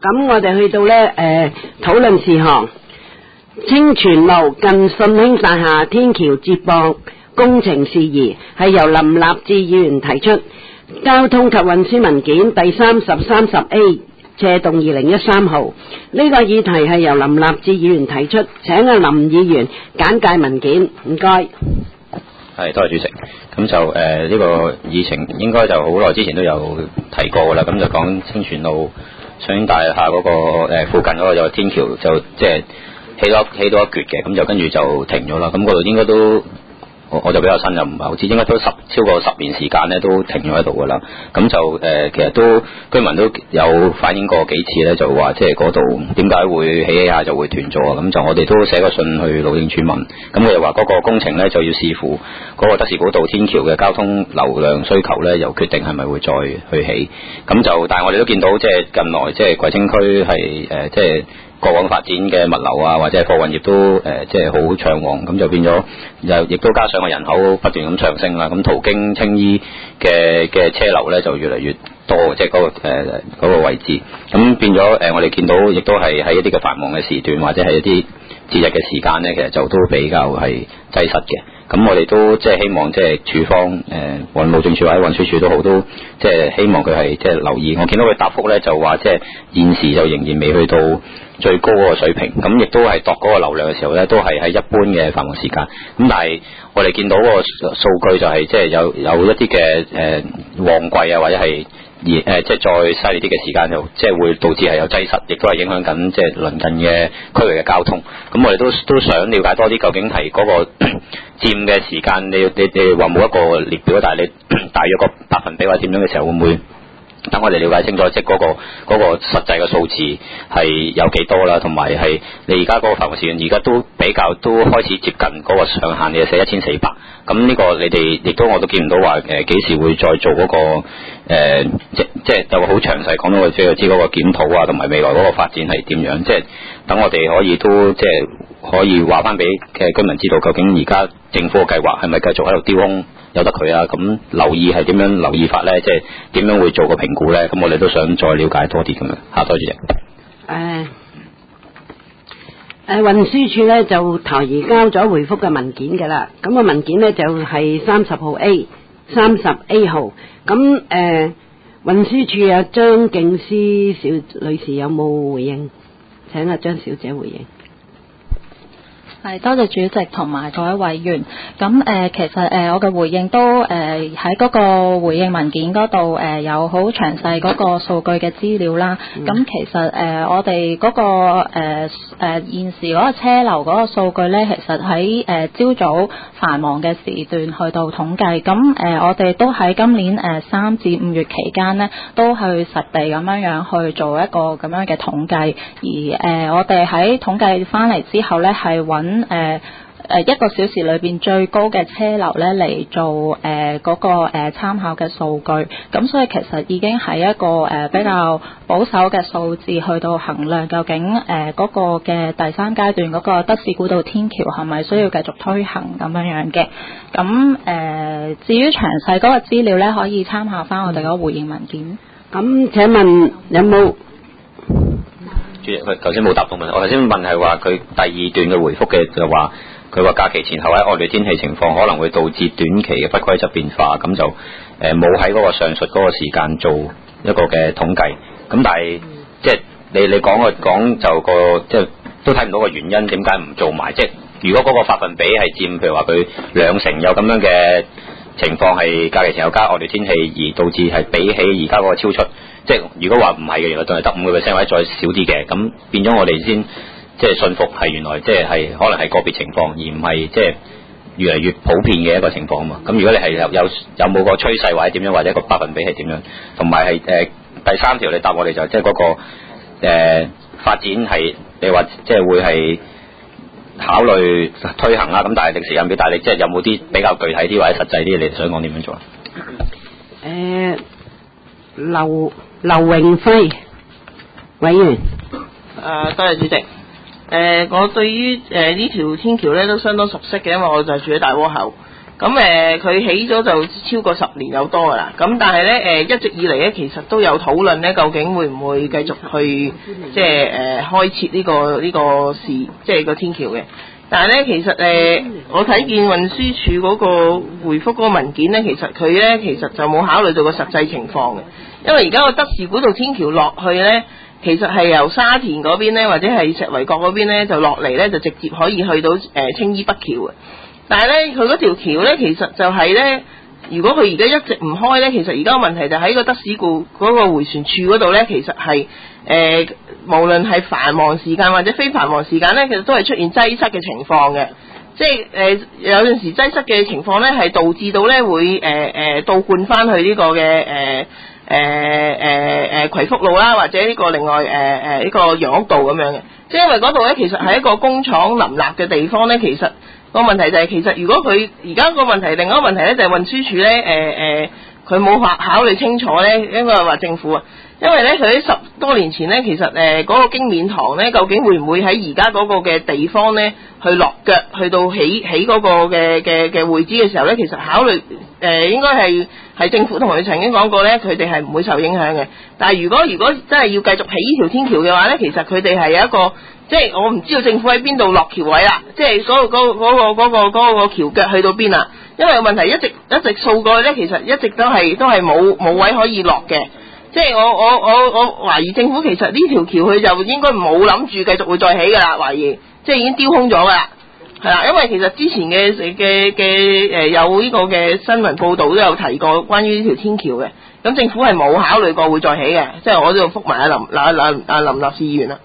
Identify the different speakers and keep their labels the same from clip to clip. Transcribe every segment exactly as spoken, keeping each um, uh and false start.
Speaker 1: 咁我哋去到呢誒討論事項，清泉路近信興大廈天橋接駁工程事宜係由林立志議員提出，交通及運輸文件第三十三十 A 借動二零一三號，呢個議題係由林立志議員提出，請阿林議員簡介文件，唔該。
Speaker 2: 係，多謝主席。咁就誒呢、呃這個議程應該就好耐之前都有提過㗎啦。咁就講清泉路信興大廈嗰、那個、呃、附近嗰個有天橋，就即係起咗起到一橛嘅，咁就跟住就停咗啦。咁嗰度應該都我我就比較新，就唔係好似應該都十超過十年時間咧，都停咗喺度㗎啦。咁就誒、呃、其實都居民都有反映過幾次咧，就話即係嗰度點解會起起下就會斷咗啊？咁就我哋都寫個信去路政署問，咁佢又話嗰個工程咧就要視乎嗰個德士古道天橋嘅交通流量需求咧，又決定係咪會再去起。咁就但係我哋都見到即係近來即係葵青區係誒即係過往發展嘅物流啊，或者係貨運業都誒即係好暢旺，咁就變咗又亦都加上個人口不斷咁上升啦，咁途經青衣嘅嘅車流咧就越嚟越多，即係嗰個誒、呃嗰個位置，咁變咗誒、呃、我哋見到亦都係喺一啲嘅繁忙嘅時段或者係一啲節日嘅時間咧，其實就都比較係擠塞嘅。咁我哋都即係希望即係署方誒運路政署或者運輸署都好，都即係希望佢係即係留意。我見到佢答覆咧就話即係現時就仍然未去到最高嗰個水平，咁亦都係度嗰個流量嘅時候咧，都係喺一般嘅繁忙時間。咁但係我哋見到嗰個數據就係即係有有一啲嘅誒旺季啊，或者係而誒、呃、即係再犀利啲嘅時間，就即係會導致係有擠塞，亦都係影響緊即係鄰近嘅區域嘅交通。咁我哋都都想了解多啲，究竟係嗰、那個佔嘅時間，你你你話冇一個列表，但係你大約個百分比或者點樣嘅時候，會唔會等我哋了解清楚，即係嗰個嗰、那個實際嘅數字係有幾多啦？同埋係你而家嗰個繁忙時段，而家都比較都開始接近嗰個上限，你係寫一千四百。咁呢個你哋亦都我都見唔到話誒幾時會再做嗰、那個、呃、即即係就好詳細講到我即係知嗰個檢討啊，同埋未來嗰個發展係點樣，即係等我哋可以都即係可以話翻俾嘅居民知道，究竟而家政府嘅計劃係咪繼續喺度丟空由得佢啊？咁留意係點樣留意法咧？即係點樣會做個評估咧？咁我哋都想再了解多啲咁樣嚇，多謝主席。
Speaker 1: 誒誒運輸署咧就提移交咗回覆嘅文件㗎啦，咁、那個文件咧就係三十號 A 三十 A 號，咁誒運輸署有張敬思小女士有冇回應？請阿張小姐回應。
Speaker 3: 係，多謝主席同埋各位委員。咁誒、呃，其實誒、呃，我嘅回應都誒喺嗰個回應文件嗰度誒有好詳細嗰個數據嘅資料啦。咁、嗯、其實誒、呃，我哋嗰、嗰個誒誒、呃呃、現時嗰個車流嗰個數據咧，其實喺誒朝早繁忙嘅時段去到統計。咁誒、呃，我哋都喺今年誒三至五月期間呢，都去實地咁樣樣去做一個咁樣嘅統計。而誒、呃，我哋喺統計翻嚟之後咧，係揾誒誒、呃、一個小時裏邊最高嘅車流咧嚟做誒嗰、呃那個誒參、呃、考嘅數據，咁所以其實已經係一個誒、呃、比較保守嘅數字去到衡量究竟誒嗰、呃那個嘅第三階段嗰個德士古道天橋係咪需要繼續推行咁樣樣嘅。咁誒、呃、至於詳細嗰個資料咧，可以參考翻我哋嗰個回應文件。
Speaker 1: 咁請問有冇？
Speaker 2: 主席，佢頭先冇答到問題。我頭先問係話佢第二段嘅回覆嘅就話佢話假期前後喺惡劣天氣情況可能會導致短期嘅不規則變化，咁就誒冇喺嗰個上述嗰個時間做一個嘅統計。咁但係即係你你講個講就個即係都睇唔到個原因，點解唔做埋？即係如果嗰個百分比係佔譬如話佢兩成有咁樣嘅情況係假期前後加惡劣天氣而導致係比起而家嗰個超出。即係如果話唔係嘅，原來仲係得五個 percent 或者再少啲嘅，咁變咗我哋先即係信服係原來即係係可能係個別情況，而唔係即係越嚟越普遍嘅一個情況啊嘛。咁如果你係有有有冇個趨勢或者點樣，或者個百分比係點樣，同埋係誒第三條你答我哋就即係嗰個誒、呃、發展係你話即係會係考慮推行啦。咁但係定時間表，但係你即係有冇啲比較具體啲或者實際啲，你想講點樣做啊？
Speaker 1: 誒、呃，劉劉榮輝委員。
Speaker 4: 誒，多謝主席。誒、呃，我對於誒呢條天橋咧都相當熟悉嘅，因為我就住喺大窩口。 咁誒佢起咗就超過十年有多噶啦，咁但係咧誒一直以嚟咧其實都有討論咧，究竟會唔會繼續去即係誒、呃、開設呢、這個呢、這個事，即係個天橋嘅。但係咧其實誒、呃、我睇見運輸署嗰個回覆嗰個文件咧，其實佢咧其實就冇考慮到個實際情況嘅，因為而家個德士古道天橋落去咧，其實係由沙田嗰邊咧或者係石圍角嗰邊咧就落嚟咧，就直接可以去到誒、呃、青衣北橋嘅。但係咧，佢嗰條橋咧，其實就係咧，如果佢而家一直唔開咧，其實而家個問題就喺個德士古嗰個迴旋處嗰度咧，其實係誒、呃，無論係繁忙時間或者非繁忙時間咧，其實都係出現擠塞嘅情況嘅。即係誒、呃，有陣時擠塞嘅情況咧，係導致到咧會誒誒、呃、倒灌翻去呢個嘅誒誒誒誒葵福路啦，或者呢個另外誒誒呢個楊屋道咁樣嘅。即係因為嗰度咧，其實係一個工廠林立嘅地方咧，其實。個問題就係、是、其實如果佢而家個問題，另外一個問題咧就係運輸署咧誒誒，佢冇考考慮清楚咧，應該係話政府啊，因為咧佢喺十多年前咧，其實誒嗰、呃那個經勉堂咧，究竟會唔會喺而家嗰個嘅地方咧去落腳，去到起起嗰個嘅嘅嘅會址嘅時候咧，其實考慮誒、呃、應該係係政府同佢曾經講過咧，佢哋係唔會受影響嘅。但係如果如果真係要繼續起呢條天橋嘅話咧，其實佢哋係有一個。即係我唔知道政府喺邊度落橋位啦，即係嗰、嗰個嗰、嗰個嗰、嗰個嗰、嗰個橋腳去到邊啦？因為個問題一直一直掃過去咧，其實一直都係都係冇冇位可以落嘅。即係我我我我懷疑政府其實呢條橋佢就應該冇諗住繼續會再起噶啦，懷疑即係已經丟空咗噶啦，係啦。因為其實之前嘅嘅嘅誒有呢個嘅新聞報道都有提過關於呢條天橋嘅，咁政府係冇考慮過會再起嘅。即係我呢度覆埋阿林阿阿阿林立事議員啦。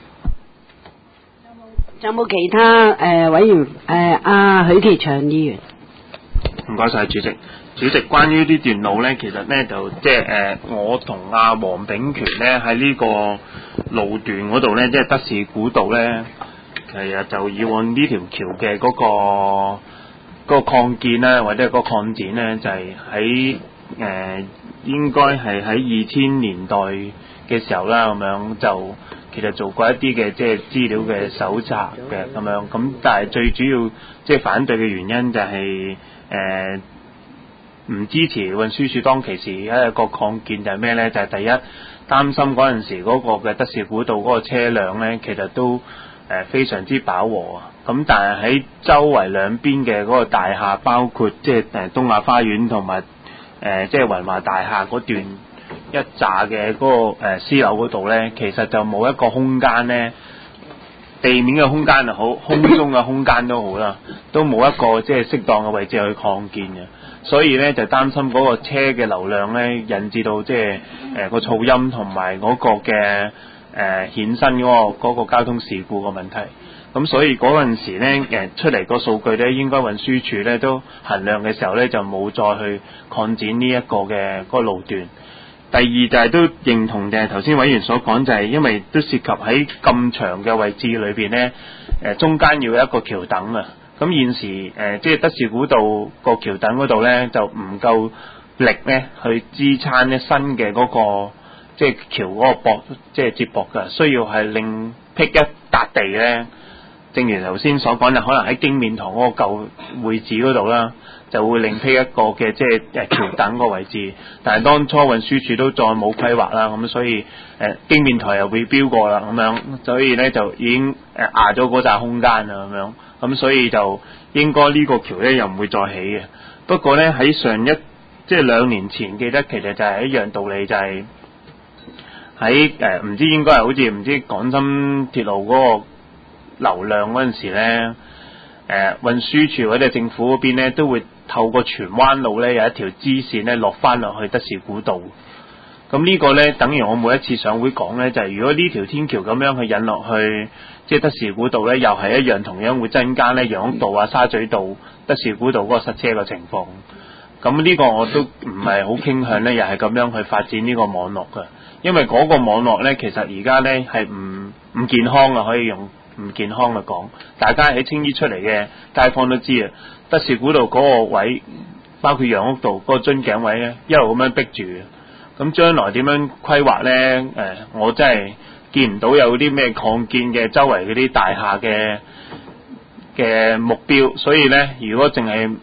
Speaker 1: 有冇其他誒、呃、委員誒阿許其祥議員？
Speaker 5: 唔該晒主席。主席，關於呢段路咧，其實咧就即係誒我同阿黃炳權咧喺呢個路段嗰度咧，即係德士古道咧，其實就以往呢條橋嘅嗰個嗰個擴建咧，或者係嗰個擴展咧，就係喺誒應該係喺二千年代嘅時候啦，咁樣就。其實做過一啲嘅即係資料嘅搜集嘅咁樣，咁但係最主要即係反對嘅原因就係誒唔支持運輸署當其時一個擴建就係咩咧？就係、是、第一擔心嗰陣時嗰個嘅德士古道嗰個車輛咧，其實都誒、呃、非常之飽和啊！咁但係喺周圍兩邊嘅嗰個大廈，包括即係誒東亞花園同埋誒即係雲華大廈嗰段。一紮嘅嗰個誒、呃、私樓嗰度咧，其實就冇一個空間咧，地面嘅空間又好，空中嘅空間都好啦，都冇一個即係適當嘅位置去擴建嘅，所以咧就擔心嗰個車嘅流量咧，引致到即係誒個噪音同埋嗰個嘅誒衍生嗰個嗰個交通事故嘅問題。咁所以嗰陣時咧誒出嚟個數據咧，應該運輸署咧都衡量嘅時候咧，就冇再去擴展呢一個嘅嗰個路段。第二就係都認同嘅，頭先委員所講就係因為都涉及喺咁長嘅位置裏邊咧，誒中間要有一個橋躉啊。咁現時誒即係德士古道個橋躉嗰度咧，就唔夠力咧去支撐咧新嘅嗰個即係橋嗰個駁即係接駁嘅，需要係另闢一笪地咧。正如頭先所講，就可能喺經勉堂嗰個舊會址嗰度啦。就會另闢一個嘅即係誒橋躉個位置，但係當初運輸署都再冇規劃啦，咁所以誒經勉台又會標過啦，咁樣，所以咧就已經誒壓咗嗰紮空間啦，咁樣，咁所以就應該呢個橋咧又唔會再起嘅。不過咧喺上一即係兩年前，記得其實就係一樣道理，就係喺誒唔知應該係好似唔知廣深鐵路嗰個流量嗰陣時咧，誒運輸署或者政府嗰邊咧都會透過荃灣路咧有一條支線咧落翻落去德士古道，咁呢個咧等於我每一次上會講咧，就係、是、如果呢條天橋咁樣去引落去即係德士古道咧，又係一樣同樣會增加咧楊屋道啊、沙咀道、德士古道嗰個塞車嘅情況。咁呢個我都唔係好傾向咧，又係咁樣去發展呢個網絡嘅，因為嗰個網絡咧其實而家咧係唔唔健康啊，可以用唔健康嚟講，大家喺青衣出嚟嘅街坊都知啊。德士古道嗰個位，包括楊屋道嗰個樽頸位咧，一路咁樣逼住嘅。咁將來點樣規劃咧？誒、呃，我真係見唔到有啲咩擴建嘅周圍嗰啲大廈嘅嘅目標。所以咧，如果淨係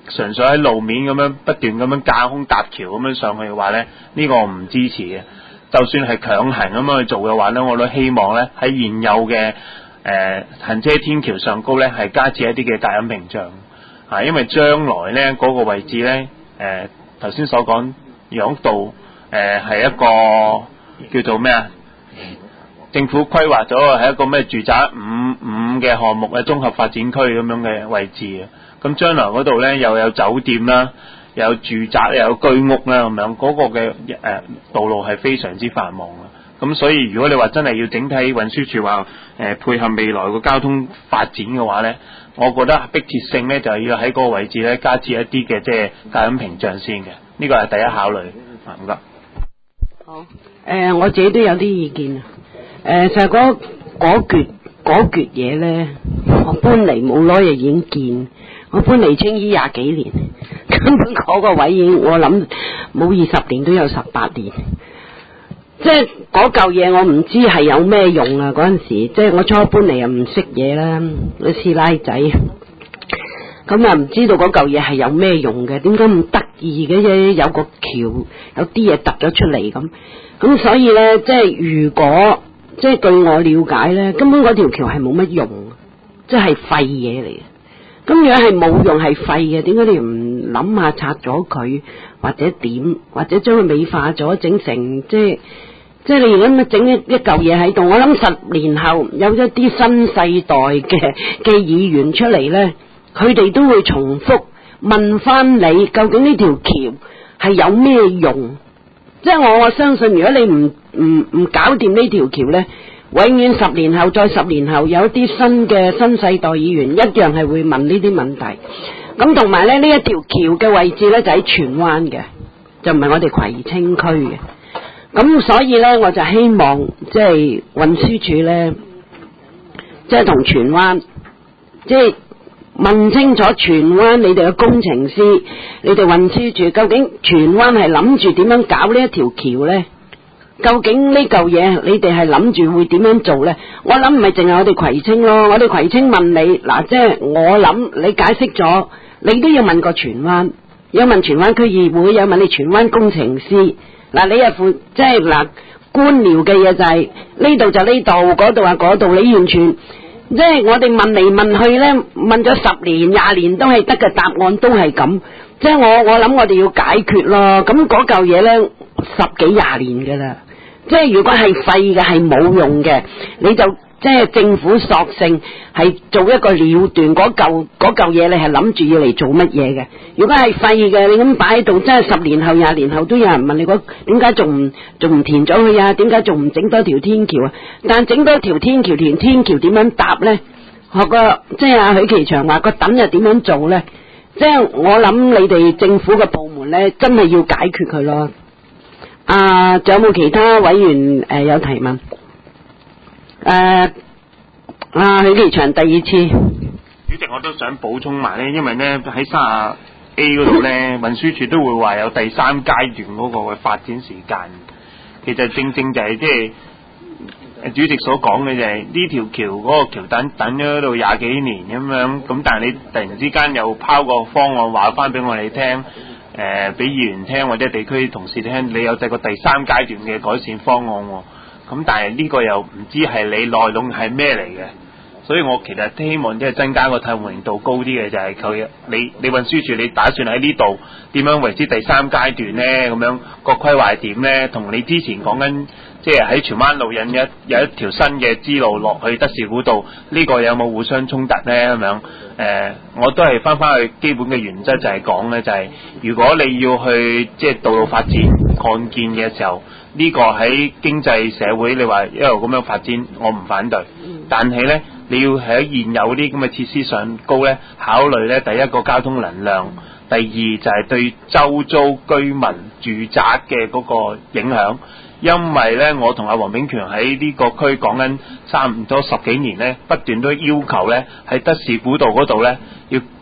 Speaker 5: 純粹喺路面咁樣不斷咁樣架空搭橋咁樣上去嘅話咧，呢、這個我唔支持嘅。就算係強行咁樣去做嘅話咧，我都希望咧喺現有嘅誒、呃、行車天橋上高咧係加設一啲嘅隔音屏障啊，因為將來咧嗰、那個位置咧誒頭先所講楊屋道誒係一個叫做咩啊？政府規劃咗係一個咩住宅五五嘅項目嘅綜合發展區咁樣嘅位置啊，咁將來嗰度咧又有酒店啦，又有住宅又有居屋啦咁樣，嗰、那個嘅誒、呃、道路係非常之繁忙啊，咁所以如果你話真係要整體運輸署話誒配合未來個交通發展嘅話咧，我覺得迫切性咧就係要喺嗰個位置咧加設一啲嘅即係隔音屏障先嘅，呢個係第一考慮啊，唔該。
Speaker 1: 好，誒、呃、我自己都有啲意見啊。誒、呃、就係嗰嗰橛嗰橛嘢咧，我搬嚟冇耐就已經見，我搬嚟青衣廿幾年，根本嗰個位已經我諗冇二十年都有十八年，即係嗰嚿嘢我唔知係有咩用啊！嗰陣時即係我初搬嚟又唔識嘢啦，個師奶仔，咁啊唔知道嗰嚿嘢係有咩用嘅，點解咁得意嘅啫？有個橋有啲嘢突咗出嚟咁，咁所以咧即係如果。即係據我了解咧，根本嗰條橋係冇乜用，即係廢嘢嚟嘅。咁如果係冇用係廢嘅，點解你唔諗下拆咗佢，或者點，或者將佢美化咗，整成即係即係你而家咁整一一嚿嘢喺度，我諗十年後有一啲新世代嘅嘅議員出嚟咧，佢哋都會重複問翻你，究竟呢條橋係有咩用？即係我我相信，如果你唔唔唔搞掂呢條橋呢，永遠十年後再十年後有啲新嘅新世代議員一樣係會問呢啲問題。咁同埋咧，呢一條橋嘅位置呢，就喺荃灣嘅，就唔係我哋葵青區嘅。咁所以呢，我就希望即係運輸署呢，即係同荃灣即係。問清楚荃灣你哋嘅工程師，你哋運輸署究竟荃灣係諗住點樣搞呢一條橋呢？究竟呢嚿嘢你哋係諗住會點樣做呢？我諗唔係淨係我哋葵青咯，我哋葵青問你嗱，即係我諗你解釋咗，你都要問過荃灣，有問荃灣區議會，有問你荃灣工程師。嗱，你又負即係嗱官僚嘅嘢就係呢度就呢度，嗰度啊嗰度，你完全。即係我哋問嚟問去咧，問咗十年廿年都係得嘅答案都係咁。即係我我諗我哋要解決咯。咁嗰嚿嘢咧十幾廿年噶啦。即係如果係廢嘅係冇用嘅，你就即係政府索性係做一個了斷。嗰嚿嗰嚿嘢你係諗住要嚟做乜嘢嘅？如果係廢嘅，你咁擺喺度，真係十年後廿年後都有人問你嗰點解仲唔仲唔填咗佢啊？點解仲唔整多條天橋啊？但整多條天橋，條天橋點樣搭咧？學個即係阿許其祥話個等又點樣做咧？即係我諗你哋政府嘅部門咧，真係要解決佢咯。啊，仲有冇其他委員誒、呃、有提問？誒、呃，啊許其祥第二次。
Speaker 5: 主席，我都想補充埋咧，因為咧喺卅 A 嗰度咧，運輸署都會話有第三階段嗰個嘅發展時間。其實正正就係即係主席所講嘅就係呢條橋嗰個橋等等咗喺度廿幾年咁樣，咁但係你突然之間又拋個方案話翻俾我哋聽，誒、呃，俾議員聽或者地區同事聽，你有第個第三階段嘅改善方案喎。咁但係呢個又唔知係你內容係咩嚟嘅。所以我其實希望即係增加個透明度高啲嘅，就係佢你你運輸署你打算喺呢度點樣為之第三階段咧？咁樣個規劃係點咧？同你之前講緊即係喺荃灣路引一有一條新嘅支路落去德士古道，呢、這個有冇互相衝突咧？咁樣誒、呃，我都係翻翻去基本嘅原則就係講咧，就係、是、如果你要去即係道路發展擴建嘅時候，呢、這個喺經濟社會你話一路咁樣發展，我唔反對，但係咧。你要喺現有啲咁嘅設施上高咧，考慮咧第一個交通能量，第二就係對周遭居民住宅嘅嗰個影響。因為咧，我同阿黃炳權喺呢個區講緊差唔多十幾年咧，不斷都要求咧喺德士古道嗰度咧要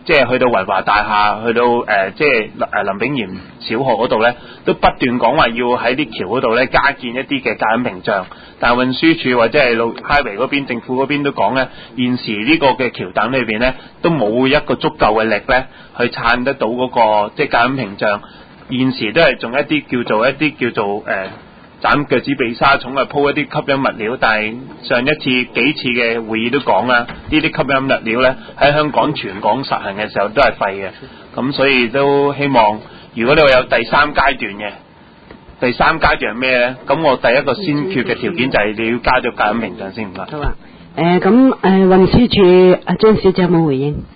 Speaker 5: 即係去到維華大廈，去到誒、呃、即係誒林炳炎小學嗰度咧，都不斷講話要喺啲橋嗰度咧加建一啲嘅隔音屏障。但係運輸署或者係路 highway 嗰邊政府嗰邊都講咧，現時呢個嘅橋墩裏邊咧都冇一個足夠嘅力咧去撐得到嗰、那個即係隔音屏障。現時都係仲一啲叫做一啲叫做誒。呃斬腳趾避沙蟲啊，鋪一啲吸音物料，但係上一次幾次嘅會議都講啦，呢啲吸音物料咧喺香港全港實行嘅時候都係廢嘅，咁所以都希望如果你話有第三階段嘅，第三階段係咩咧？咁我第一個先決嘅條件就係你要加咗隔音屏障先唔該。
Speaker 1: 好啊，誒咁誒運輸署阿張小姐有冇回應？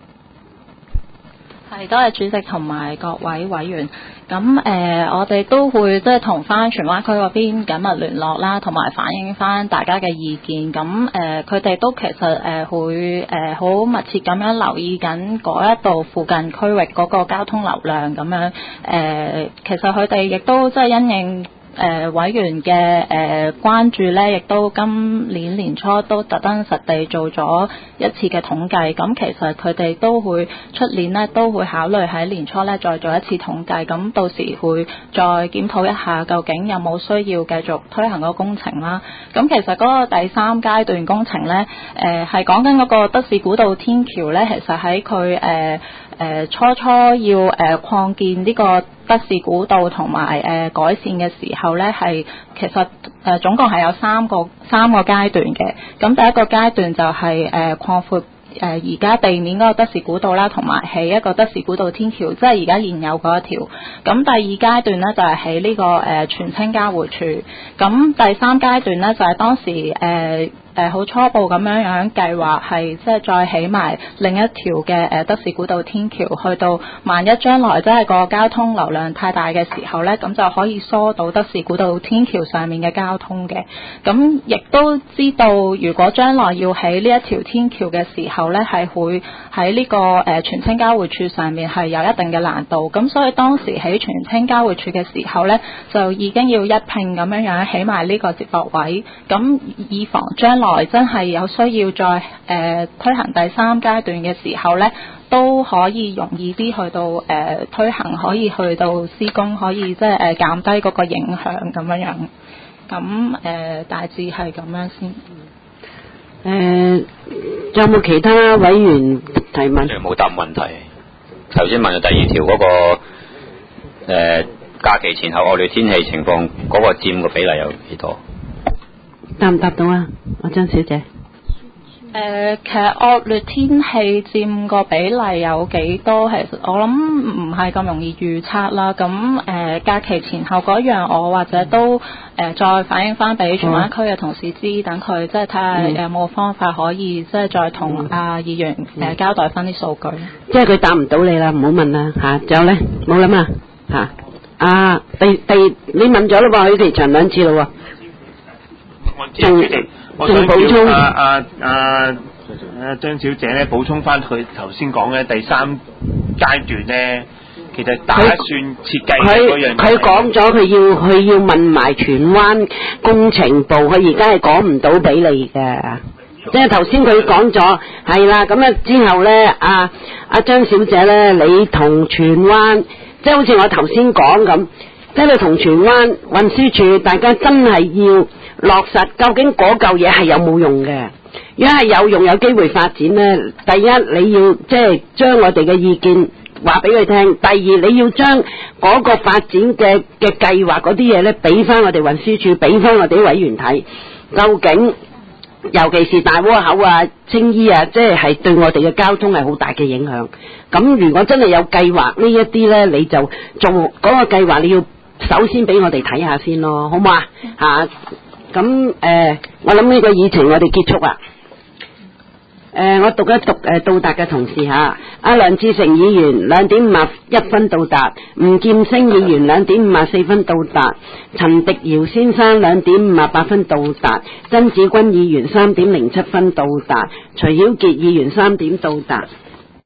Speaker 3: 係，多謝主席同埋各位委員。咁誒、呃，我哋都會即係同翻荃灣區嗰邊緊密聯絡啦，同埋反映翻大家嘅意見。咁誒，佢、呃、哋都其實誒、呃、會誒好、呃、密切咁樣留意緊嗰一度附近區域嗰個交通流量咁樣。誒、呃，其實佢哋亦都即係因應。誒、呃、委員嘅誒、呃、關注咧，亦都今年年初都特登實地做咗一次嘅統計。咁其實佢哋都會出年呢都會考慮喺年初咧再做一次統計。咁到時會再檢討一下，究竟有冇需要繼續推行嗰個工程啦。咁其實嗰個第三階段工程咧，誒係講緊嗰個德士古道天橋咧，其實喺佢誒誒初初要誒、呃、擴建呢個德士古道同埋誒改善嘅時候咧，係其實誒、呃、總共係有三個三個階段嘅。咁第一個階段就係誒擴闊誒而家地面嗰個德士古道啦，同埋起一個德士古道天橋，即係而家現有嗰一條。咁第二階段咧就係起呢個誒荃青交匯處。咁第三階段咧就係當時誒誒好初步咁樣樣計劃係即係再起埋另一條嘅誒德士古道天橋，去到萬一將來真係個交通流量太大嘅時候咧，咁就可以疏導德士古道天橋上面嘅交通嘅。咁亦都知道，如果將來要起呢一條天橋嘅時候咧，係會喺呢個誒荃青交匯處上面係有一定嘅難度。咁所以當時喺荃青交匯處嘅時候咧，就已經要一併咁樣樣起埋呢個接駁位，咁以防將來真係有需要再誒、呃、推行第三階段嘅時候咧，都可以容易啲去到誒、呃、推行，可以去到施工，可以即係誒減低嗰個影響咁樣樣。咁誒、呃、大致係咁樣先。誒、
Speaker 1: 呃，有冇其他委員提問？
Speaker 2: 冇答問題。頭先問咗第二條嗰、那個誒、呃、假期前後惡劣天氣情況嗰、那個佔個比例有幾多？
Speaker 1: 答唔答到啊？阿張小姐。
Speaker 3: 誒、呃，其實惡劣天氣佔個比例有幾多？其實我諗唔係咁容易預測啦。咁誒、呃，假期前後嗰樣，我或者都誒、呃、再反映翻俾荃灣區嘅同事知，等佢即係睇下有冇方法可以即係再同阿議員誒、呃、交代翻啲數據。
Speaker 1: 即係佢答唔到你啦，唔好問啦嚇。仲、啊、有咧，冇啦嘛嚇。啊，第第你問咗啦喎，佢哋長兩次啦喎。
Speaker 5: 仲我想補充阿阿阿阿張小姐咧補充翻佢頭先講嘅第三階段咧，其實打算設計嗰樣嘢。
Speaker 1: 佢佢講咗，佢要佢要問埋荃灣工程部，佢而家係講唔到俾你嘅。即係頭先佢講咗係啦，咁啊之後咧，阿阿張小姐咧，你同荃灣，即係好似我頭先講咁，即係你同荃灣運輸署，大家真係要落實究竟嗰嚿嘢係有冇用嘅。如果係有用，有機會發展呢，第一你要即係將我哋嘅意見話俾佢聽，第二你要將嗰個發展嘅嘅計劃嗰啲嘢呢，俾翻我哋運輸署，俾翻我哋啲委員睇，究竟尤其是大窩口啊、青衣啊，即係係對我哋嘅交通係好大嘅影響。咁如果真係有計劃呢一啲呢，你就做嗰個計劃，你要首先俾我哋睇下先咯，好唔好啊？吓，咁誒，我諗呢個議程我哋結束啦。誒、呃，我讀一讀誒、呃、到達嘅同事嚇，阿梁志成議員兩點五十一分到達，吳劍星議員兩點五十四分到達，陳迪堯先生兩點五十八分到達，曾子君議員三點零七分到達，徐曉傑議員三點到達。